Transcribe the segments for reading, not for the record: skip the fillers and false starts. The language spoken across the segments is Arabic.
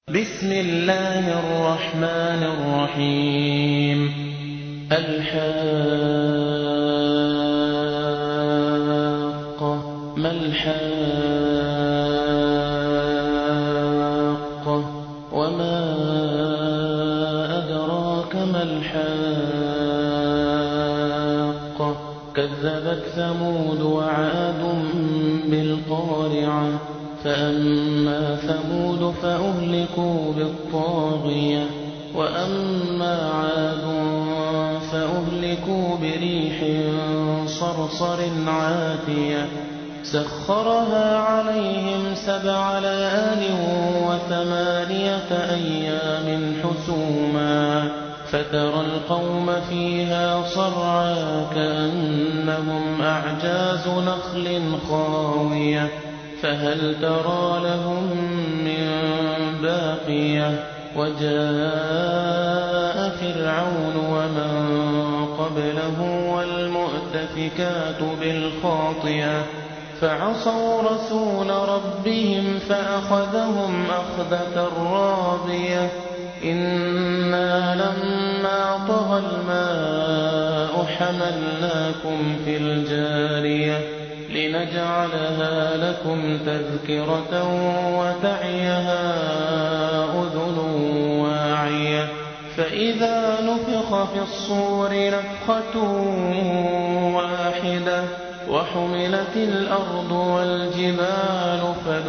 بسم الله الرحمن الرحيم. الحاقة. ما الحاقة وما أدراك ما الحاقة. كذبت ثمود وعاد بالقارعة. فأما ثمود فأهلكوا بالطاغية وأما عاد فأهلكوا بريح صرصر عاتية سخرها عليهم 7 ليال و8 أيام حسوما فترى القوم فيها صرعى كأنهم أعجاز نخل خاوية فهل ترى لهم من باقية. وجاء فرعون ومن قبله والمؤتفكات بالخاطئة فعصوا رسول ربهم فأخذهم أخذة رابية. إنا لما طغى الماء حملناكم في الجارية لنجعلها لكم تذكرة وتعيها أذن واعية. فإذا نفخ في الصور نفخة واحدة وحملت الأرض والجبال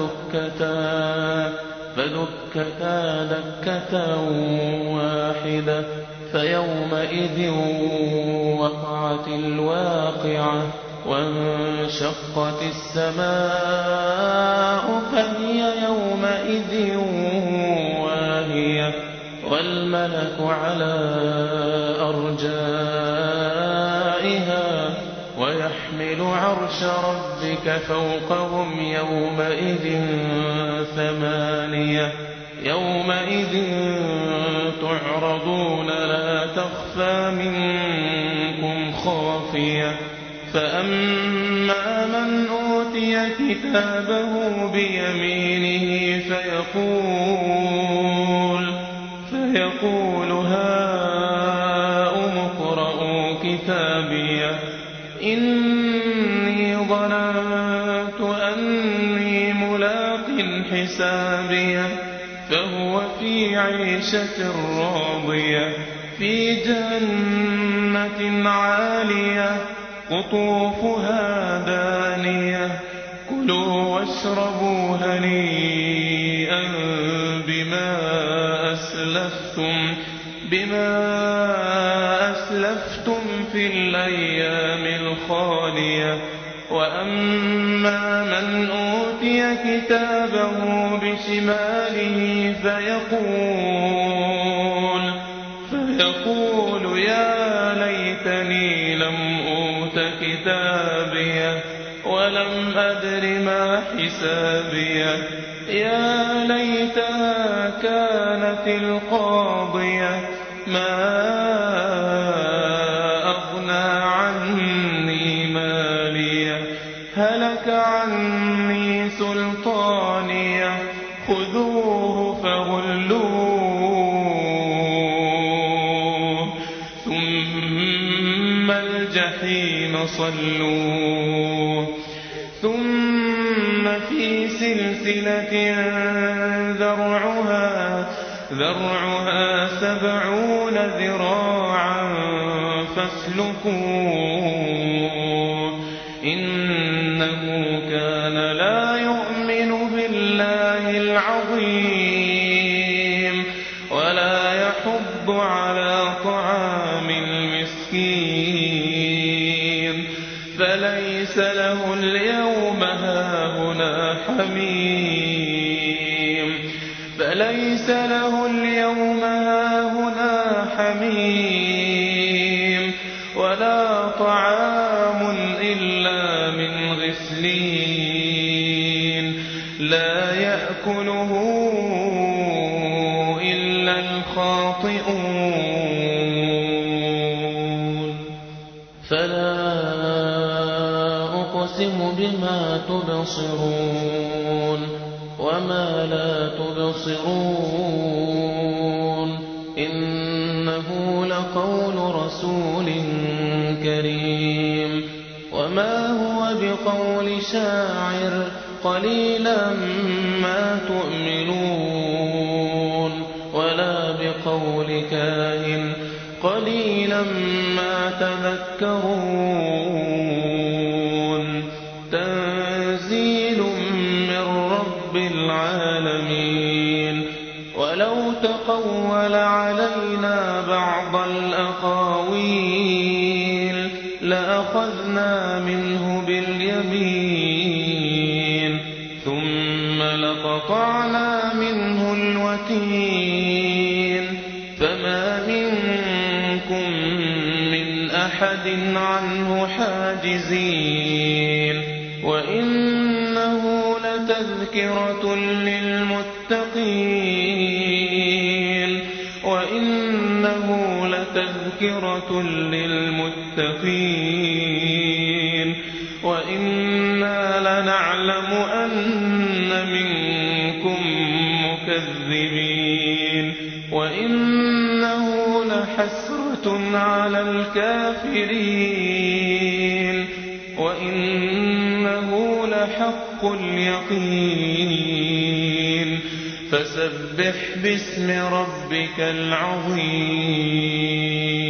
فدكتا دكة واحدة فيومئذ وقعت الواقعة وانشقت السماء فهي يومئذ واهية والملك على أرجائها ويحمل عرش ربك فوقهم يومئذ 8 يومئذ تعرضون لا تخفى منكم خافية. فأما من أوتي كتابه بيمينه فيقول هاؤم اقرءوا كتابيه إني ظننت أني ملاق حسابيه فهو في عيشة راضية في جنة عالية قطوفها دانية كلوا واشربوا هنيئا بما أسلفتم في الأيام الخالية. وأما من أوتي كتابه بشماله فيقول يا ليتني لم أوت كتابيه ولم أدر ما حسابيه يا ليتها كانت القاضية ما أغنى عني ماليه هلك عني سلطانيه خذوه فغلوه ثم الجحيم صلوه ثم في سلسلة ذرعها 70 ذراعا فاسلكوه إنه كان لا يؤمن بالله العظيم ولا يحض على طعام المسكين فليس له اليوم هاهنا حميم ولا طعام إلا من غسلين لا يأكله إلا الخاطئون. فلا أقسم بما تبصرون وما لا تبصرون رسول كريم وما هو بقول شاعر قليلا ما تؤمنون ولا بقول كاهن قليلا ما تذكرون تنزيل من رب العالمين ولو تقول علينا بعض الأقاويل لأخذنا منه باليمين ثم لقطعنا منه الوتين فما منكم من أحد عنه حاجزين وإنه لتذكرة للمتقين وإنا لنعلم أن منكم مكذبين وإنه لحسرة على الكافرين وإنه لحق اليقين فسبح باسم ربك العظيم